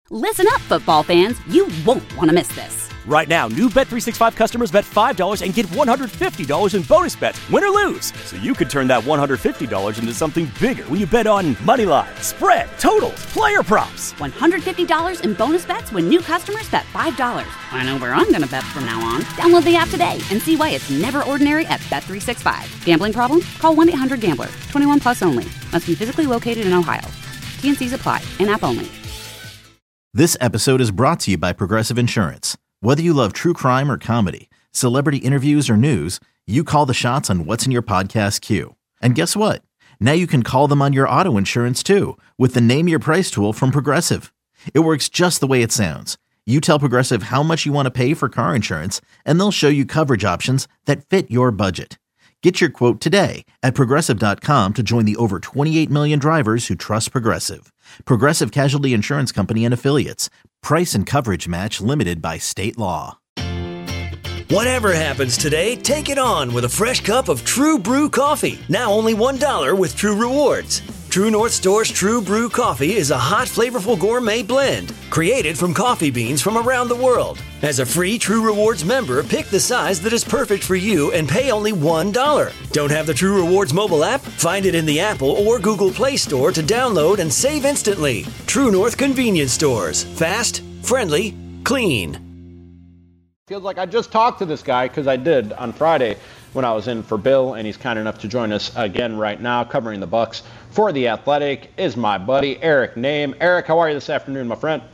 Listen up, football fans. You won't want to miss this. Right now, new Bet365 customers bet $5 and get $150 in bonus bets, win or lose. So you could turn that $150 into something bigger when you bet on money line, spread, totals, player props. $150 in bonus bets when new customers bet $5. I know where I'm going to bet from now on. Download the app today and see why it's never ordinary at Bet365. Gambling problem? Call 1-800-GAMBLER. 21 plus only. Must be physically located in Ohio. T&Cs apply. In-app only. This episode is brought to you by Progressive Insurance. Whether you love true crime or comedy, celebrity interviews or news, you call the shots on what's in your podcast queue. And guess what? Now you can call them on your auto insurance too with the Name Your Price tool from Progressive. It works just the way it sounds. You tell Progressive how much you want to pay for car insurance, and they'll show you coverage options that fit your budget. Get your quote today at Progressive.com to join the over 28 million drivers who trust Progressive. Progressive Casualty Insurance Company and Affiliates. Price and coverage match limited by state law. Whatever happens today, take it on with a fresh cup of True Brew coffee. Now only $1 with True Rewards. True North Store's True Brew coffee is a hot, flavorful gourmet blend created from coffee beans from around the world. As a free True Rewards member, pick the size that is perfect for you and pay only $1. Don't have the True Rewards mobile app? Find it in the Apple or Google Play Store to download and save instantly. True North Convenience Stores. Fast, friendly, clean. Feels like I just talked to this guy, because I did on Friday when I was in for Bill, and he's kind enough to join us again right now. Covering the Bucs for The Athletic is my buddy Eric Nehm. Eric, how are you this afternoon, my friend?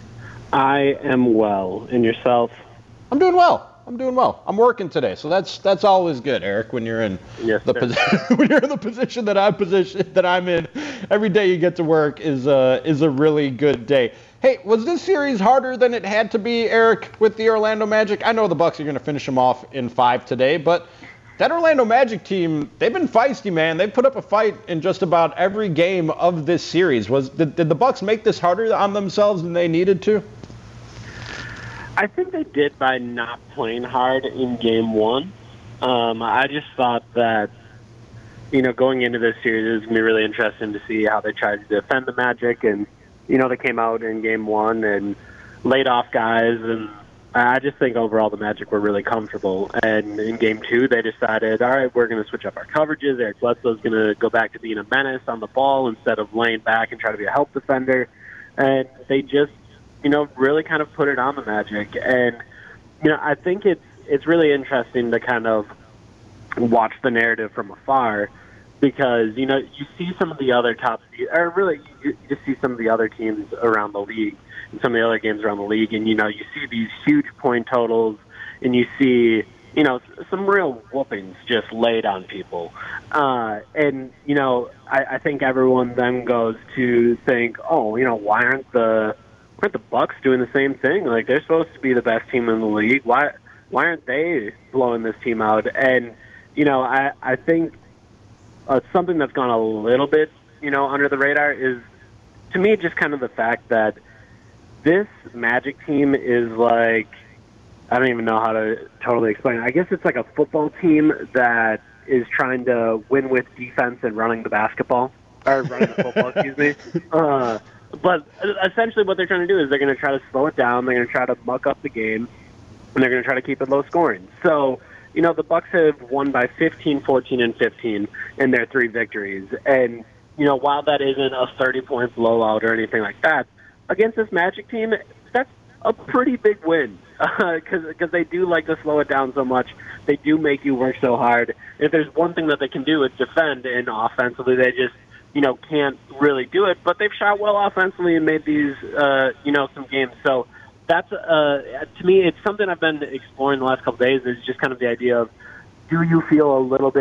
I am well. And yourself? I'm doing well. I'm working today, so that's always good, Eric. When you're in when you're in the position that I'm in, every day you get to work is a really good day. Hey, was this series harder than it had to be, Eric, with the Orlando Magic? I know the Bucs are going to finish them off in 5 today, but that Orlando Magic team, they've been feisty, man. They put up a fight in just about every game of this series. Did the Bucs make this harder on themselves than they needed to? I think they did by not playing hard in Game 1. I just thought that, going into this series, it was going to be really interesting to see how they tried to defend the Magic. And, they came out in Game 1 and laid off guys. And I just think overall the Magic were really comfortable. And in Game 2, they decided, all right, we're going to switch up our coverages. Eric Bledsoe's going to go back to being a menace on the ball instead of laying back and try to be a help defender. And they just, really kind of put it on the Magic. And, I think it's really interesting to kind of watch the narrative from afar because, you see some of the other you just see some of the other teams around the league and some of the other games around the league. And, you see these huge point totals and you see, some real whoopings just laid on people. I think everyone then goes to think, why aren't the Bucs doing the same thing? Like, they're supposed to be the best team in the league. Why aren't they blowing this team out? And, I think something that's gone a little bit, under the radar is, to me, just kind of the fact that this Magic team is like, I don't even know how to totally explain it. I guess it's like a football team that is trying to win with defense and running the football, excuse me. But essentially what they're trying to do is they're going to try to slow it down, they're going to try to muck up the game, and they're going to try to keep it low scoring. So, the Bucs have won by 15, 14, and 15 in their 3 victories. And, while that isn't a 30-point blowout or anything like that, against this Magic team, that's a pretty big win because they do like to slow it down so much. They do make you work so hard. And if there's one thing that they can do, it's defend, and offensively they just can't really do it, but they've shot well offensively and made these, some games. So that's, to me, it's something I've been exploring the last couple of days is just kind of the idea of, do you feel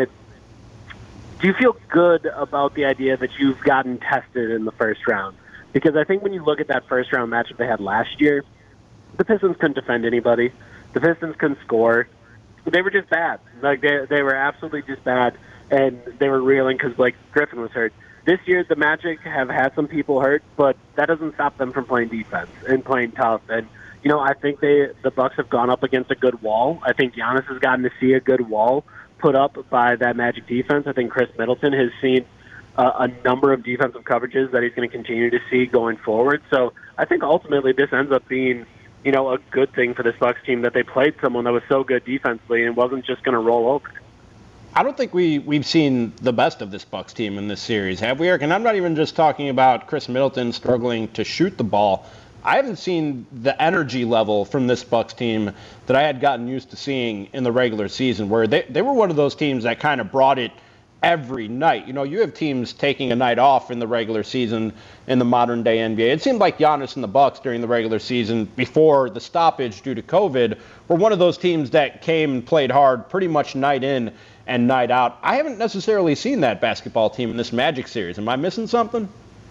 good about the idea that you've gotten tested in the first round? Because I think when you look at that first round matchup they had last year, the Pistons couldn't defend anybody. The Pistons couldn't score. They were just bad. Like, they were absolutely just bad, and they were reeling because Blake Griffin was hurt. This year, the Magic have had some people hurt, but that doesn't stop them from playing defense and playing tough. And, I think the Bucs have gone up against a good wall. I think Giannis has gotten to see a good wall put up by that Magic defense. I think Chris Middleton has seen a number of defensive coverages that he's going to continue to see going forward. So I think ultimately this ends up being, a good thing for this Bucks team that they played someone that was so good defensively and wasn't just going to roll over. I don't think we've seen the best of this Bucks team in this series, have we, Eric? And I'm not even just talking about Chris Middleton struggling to shoot the ball. I haven't seen the energy level from this Bucks team that I had gotten used to seeing in the regular season, where they were one of those teams that kind of brought it every night. You have teams taking a night off in the regular season in the modern day NBA. It seemed like Giannis and the Bucks during the regular season before the stoppage due to COVID were one of those teams that came and played hard pretty much night in and night out. I haven't necessarily seen that basketball team in this Magic series. Am I missing something?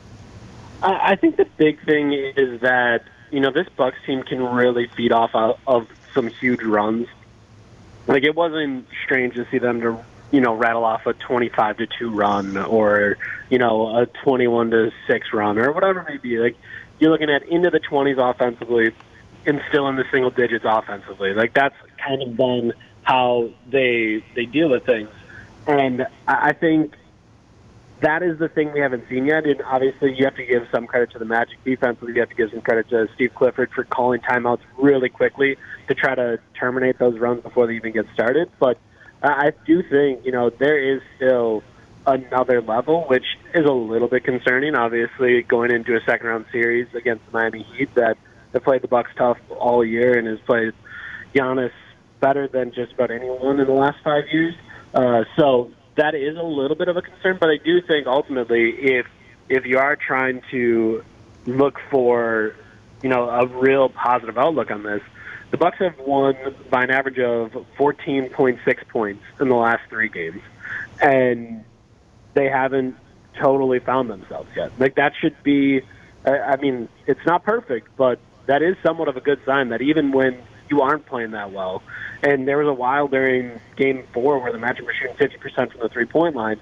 I think the big thing is that, this Bucks team can really feed off of some huge runs. Like, it wasn't strange to see them to rattle off a 25-2 run or, a 21-6 run or whatever it may be. Like, you're looking at into the 20s offensively and still in the single digits offensively. Like, that's kind of been how they deal with things. And I think that is the thing we haven't seen yet. And obviously you have to give some credit to the Magic defense. You have to give some credit to Steve Clifford for calling timeouts really quickly to try to terminate those runs before they even get started. But I do think, there is still another level, which is a little bit concerning, obviously, going into a second-round series against the Miami Heat that have played the Bucks tough all year and has played Giannis better than just about anyone in the last 5 years. So that is a little bit of a concern, but I do think ultimately if you are trying to look for, a real positive outlook on this, the Bucks have won by an average of 14.6 points in the last 3 games, and they haven't totally found themselves yet. Like, that should be, it's not perfect, but that is somewhat of a good sign that even when you aren't playing that well, and there was a while during Game 4 where the Magic were shooting 50% from the three-point line,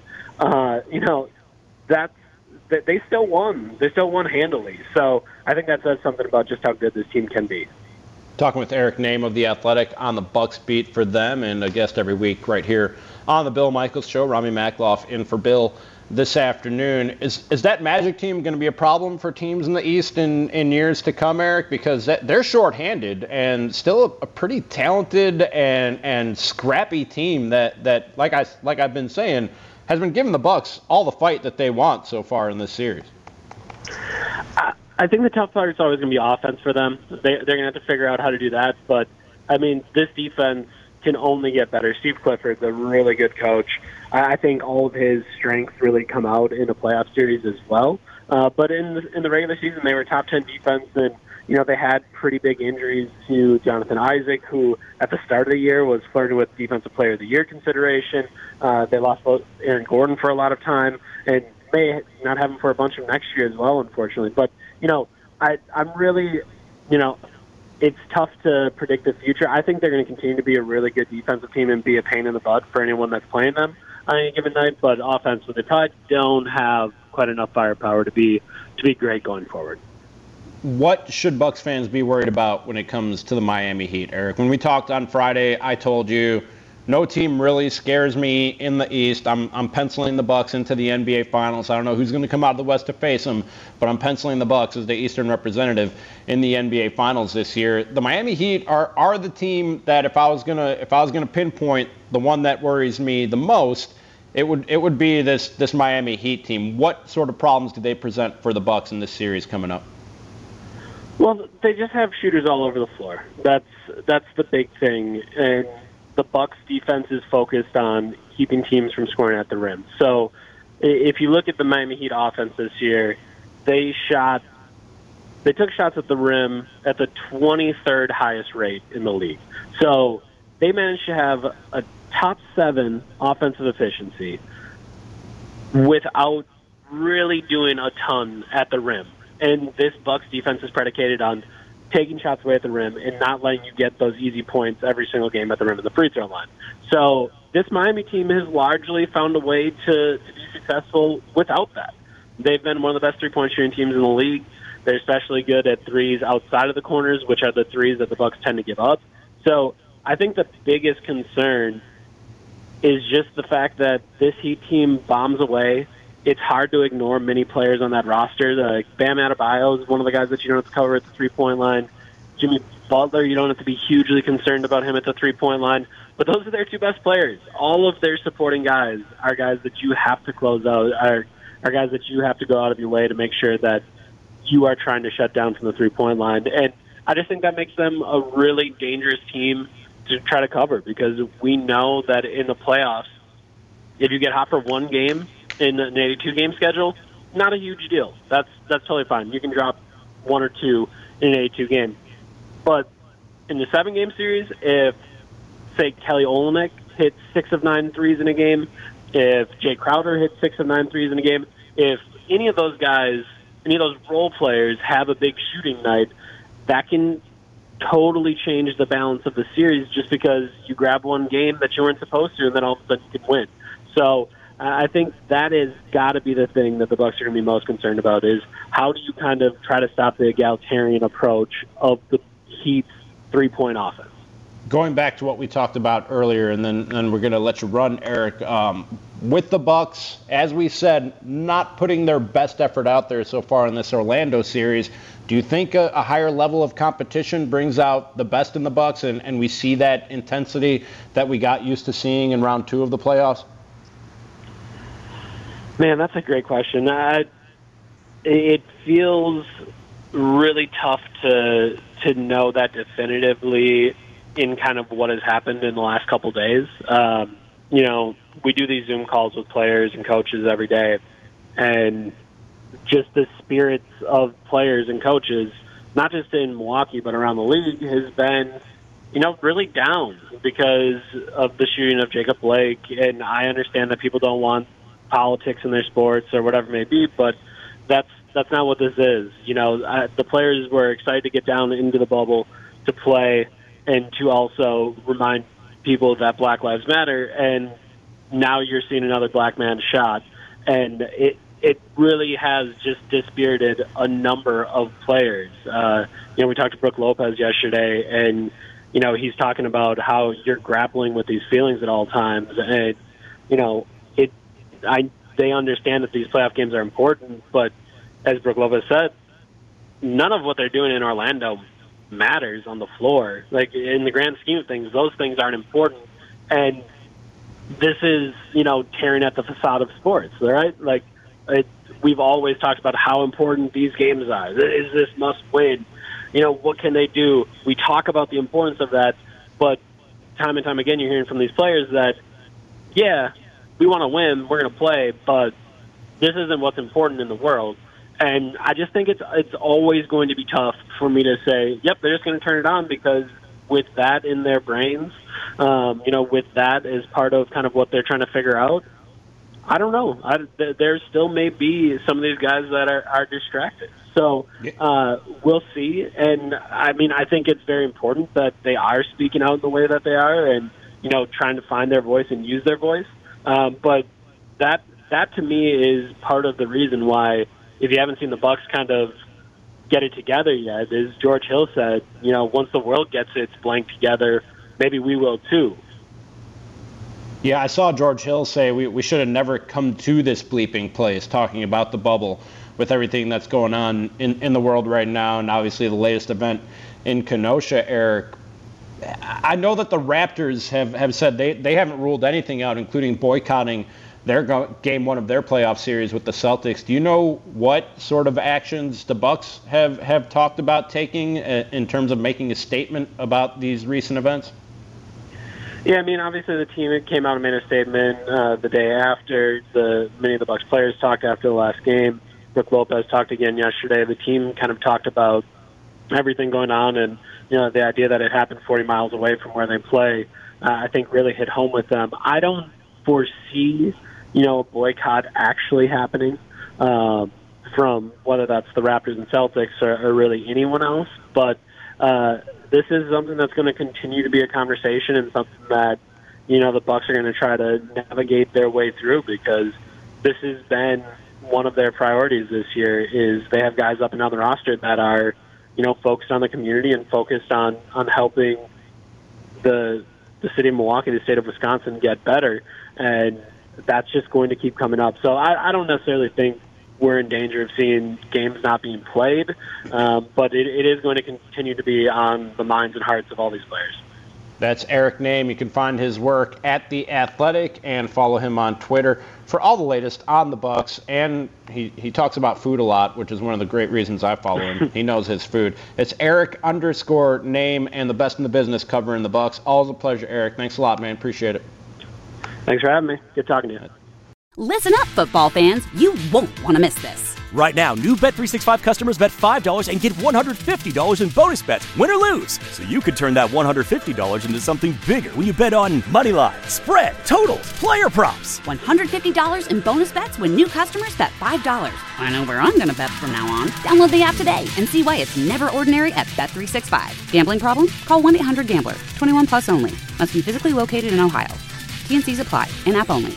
they still won. They still won handily. So I think that says something about just how good this team can be. Talking with Eric Name of The Athletic on the Bucks beat for them, and a guest every week right here on the Bill Michaels Show. Rami Makloff in for Bill this afternoon. Is that Magic team going to be a problem for teams in the East in years to come, Eric? Because they're shorthanded and still a pretty talented and scrappy team that like I've been saying, has been giving the Bucks all the fight that they want so far in this series. I think the tough part is always going to be offense for them. They're going to have to figure out how to do that. But, this defense can only get better. Steve Clifford's a really good coach. I think all of his strengths really come out in a playoff series as well. But in the regular season, they were top 10 defense, and they had pretty big injuries to Jonathan Isaac, who at the start of the year was flirting with Defensive Player of the Year consideration. They lost both Aaron Gordon for a lot of time, and may not have him for a bunch of next year as well, unfortunately. But I'm really, it's tough to predict the future. I think they're going to continue to be a really good defensive team and be a pain in the butt for anyone that's playing them on any given night. But offensively, they probably don't have quite enough firepower to be great going forward. What should Bucks fans be worried about when it comes to the Miami Heat, Eric? When we talked on Friday, I told you no team really scares me in the East. I'm penciling the Bucks into the NBA Finals. I don't know who's going to come out of the West to face them, but I'm penciling the Bucks as the Eastern representative in the NBA Finals this year. The Miami Heat are the team that if I was gonna pinpoint the one that worries me the most, it would be this Miami Heat team. What sort of problems do they present for the Bucks in this series coming up? Well, they just have shooters all over the floor. That's the big thing, and the Bucks defense is focused on keeping teams from scoring at the rim. So if you look at the Miami Heat offense this year, they took shots at the rim at the 23rd highest rate in the league. So they managed to have a top 7 offensive efficiency without really doing a ton at the rim. And this Bucks defense is predicated on taking shots away at the rim and not letting you get those easy points every single game at the rim of the free throw line. So this Miami team has largely found a way to be successful without that. They've been one of the best three-point shooting teams in the league. They're especially good at threes outside of the corners, which are the threes that the Bucks tend to give up. So I think the biggest concern is just the fact that this Heat team bombs away it's hard to ignore many players on that roster. Like Bam Adebayo is one of the guys that you don't have to cover at the three-point line. Jimmy Butler, you don't have to be hugely concerned about him at the three-point line. But those are their two best players. All of their supporting guys are guys that you have to close out, are guys that you have to go out of your way to make sure that you are trying to shut down from the three-point line. And I just think that makes them a really dangerous team to try to cover, because we know that in the playoffs, if you get hot for one game in an 82-game schedule, not a huge deal. That's totally fine. You can drop one or two in an 82-game. But in the 7-game series, if, say, Kelly Olynyk hits 6 of 9 threes in a game, if Jay Crowder hits 6 of 9 threes in a game, if any of those guys, any of those role players have a big shooting night, that can totally change the balance of the series, just because you grab one game that you weren't supposed to, and then all of a sudden you can win. So I think that is got to be the thing that the Bucks are going to be most concerned about, is how do you kind of try to stop the egalitarian approach of the Heat's three-point offense. Going back to what we talked about earlier, and then we're going to let you run, Eric. With the Bucks, as we said, not putting their best effort out there so far in this Orlando series, do you think a higher level of competition brings out the best in the Bucks, and we see that intensity that we got used to seeing in round 2 of the playoffs? Man, that's a great question. It feels really tough to know that definitively in kind of what has happened in the last couple days. We do these Zoom calls with players and coaches every day, and just the spirits of players and coaches, not just in Milwaukee but around the league, has been, really down because of the shooting of Jacob Blake. And I understand that people don't want politics in their sports or whatever it may be, but that's not what this is. The players were excited to get down into the bubble to play and to also remind people that Black Lives Matter, and now you're seeing another black man shot. And it really has just dispirited a number of players. We talked to Brook Lopez yesterday, and, he's talking about how you're grappling with these feelings at all times. And, they understand that these playoff games are important, but as Brook Lopez said, none of what they're doing in Orlando matters on the floor. Like, in the grand scheme of things, those things aren't important. And this is, tearing at the facade of sports, right? Like, we've always talked about how important these games are. Is this must win? What can they do? We talk about the importance of that, but time and time again, you're hearing from these players that, yeah, we want to win, we're going to play, but this isn't what's important in the world. And I just think it's always going to be tough for me to say, yep, they're just going to turn it on, because with that in their brains, with that as part of kind of what they're trying to figure out, I don't know. There still may be some of these guys that are distracted. So we'll see. And, I think it's very important that they are speaking out in the way that they are and, trying to find their voice and use their voice. But that to me is part of the reason why, if you haven't seen the Bucks kind of get it together yet, is George Hill said, once the world gets its blank together, maybe we will too. Yeah, I saw George Hill say we should have never come to this bleeping place, talking about the bubble with everything that's going on in the world right now, and obviously the latest event in Kenosha, Eric. I know that the Raptors have said they haven't ruled anything out, including boycotting their game 1 of their playoff series with the Celtics. Do you know what sort of actions the Bucks have talked about taking in terms of making a statement about these recent events? Yeah, obviously the team came out and made a statement the day after. Many of the Bucks players talked after the last game. Brook Lopez talked again yesterday. The team kind of talked about everything going on, and the idea that it happened 40 miles away from where they play, I think really hit home with them. I don't foresee a boycott actually happening from whether that's the Raptors and Celtics or really anyone else. But this is something that's going to continue to be a conversation, and something that, the Bucks are going to try to navigate their way through, because this has been one of their priorities this year. Is they have guys up and down the roster that are, focused on the community and focused on helping the city of Milwaukee, the state of Wisconsin, get better. And that's just going to keep coming up. So I don't necessarily think we're in danger of seeing games not being played, but it is going to continue to be on the minds and hearts of all these players. That's Eric Nehm. You can find his work at The Athletic and follow him on Twitter for all the latest on the Bucs. And he talks about food a lot, which is one of the great reasons I follow him. He knows his food. It's Eric_Nehm and the best in the business covering the Bucs. Always a pleasure, Eric. Thanks a lot, man. Appreciate it. Thanks for having me. Good talking to you. Listen up, football fans. You won't want to miss this. Right now, new Bet365 customers bet $5 and get $150 in bonus bets, win or lose. So you could turn that $150 into something bigger when you bet on money line, spread, totals, player props. $150 in bonus bets when new customers bet $5. I know where I'm going to bet from now on. Download the app today and see why it's never ordinary at Bet365. Gambling problem? Call 1-800-GAMBLER. 21 plus only. Must be physically located in Ohio. T&Cs apply. In-app only.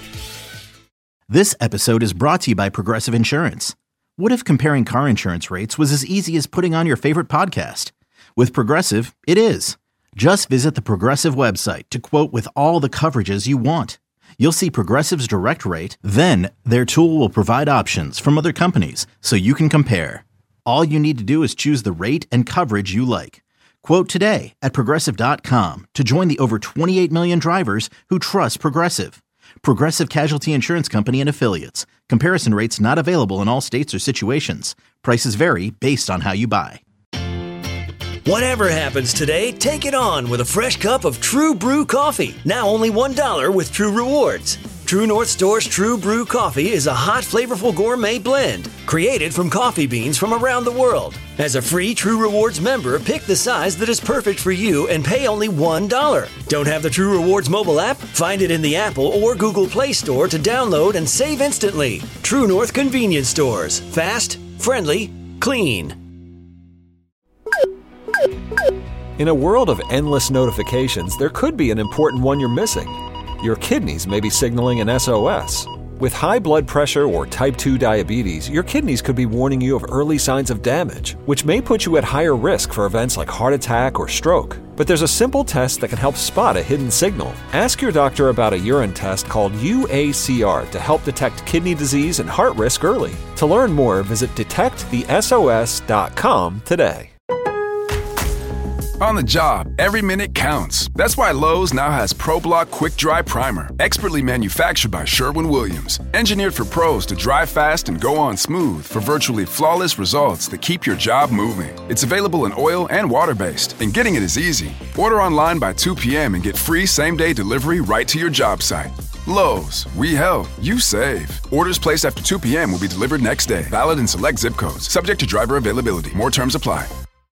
This episode is brought to you by Progressive Insurance. What if comparing car insurance rates was as easy as putting on your favorite podcast? With Progressive, it is. Just visit the Progressive website to quote with all the coverages you want. You'll see Progressive's direct rate, then their tool will provide options from other companies so you can compare. All you need to do is choose the rate and coverage you like. Quote today at Progressive.com to join the over 28 million drivers who trust Progressive. Progressive Casualty Insurance Company and Affiliates. Comparison rates not available in all states or situations. Prices vary based on how you buy. Whatever happens today, take it on with a fresh cup of True Brew coffee. Now only $1 with True Rewards. True North Store's True Brew coffee is a hot, flavorful gourmet blend created from coffee beans from around the world. As a free True Rewards member, pick the size that is perfect for you and pay only $1. Don't have the True Rewards mobile app? Find it in the Apple or Google Play Store to download and save instantly. True North Convenience Stores. Fast, friendly, clean. In a world of endless notifications, there could be an important one you're missing. Your kidneys may be signaling an SOS. With high blood pressure or type 2 diabetes, your kidneys could be warning you of early signs of damage, which may put you at higher risk for events like heart attack or stroke. But there's a simple test that can help spot a hidden signal. Ask your doctor about a urine test called UACR to help detect kidney disease and heart risk early. To learn more, visit detectthesos.com today. On the job, every minute counts. That's why Lowe's now has ProBlock Quick Dry Primer, expertly manufactured by Sherwin-Williams. Engineered for pros to dry fast and go on smooth for virtually flawless results that keep your job moving. It's available in oil and water-based, and getting it is easy. Order online by 2 p.m. and get free same-day delivery right to your job site. Lowe's, we help, you save. Orders placed after 2 p.m. will be delivered next day. Valid in select zip codes. Subject to driver availability. More terms apply.